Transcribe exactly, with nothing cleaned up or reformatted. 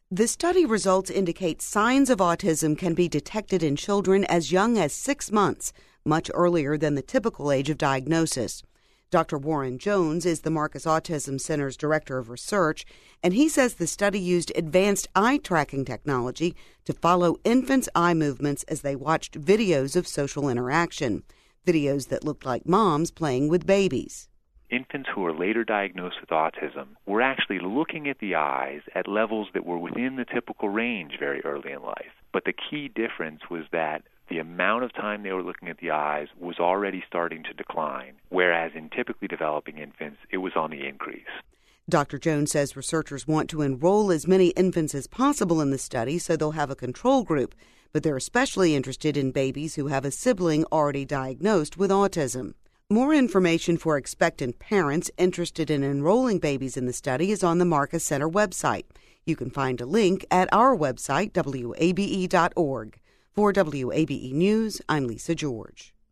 The study results indicate signs of autism can be detected in children as young as six months, much earlier than the typical age of diagnosis. Doctor Warren Jones is the Marcus Autism Center's Director of Research, and he says the study used advanced eye tracking technology to follow infants' eye movements as they watched videos of social interaction, videos that looked like moms playing with babies. Infants who were later diagnosed with autism were actually looking at the eyes at levels that were within the typical range very early in life. But the key difference was that the amount of time they were looking at the eyes was already starting to decline, whereas in typically developing infants, it was on the increase. Doctor Jones says researchers want to enroll as many infants as possible in the study so they'll have a control group, but they're especially interested in babies who have a sibling already diagnosed with autism. More information for expectant parents interested in enrolling babies in the study is on the Marcus Center website. You can find a link at our website, W A B E dot org. For W A B E News, I'm Lisa George.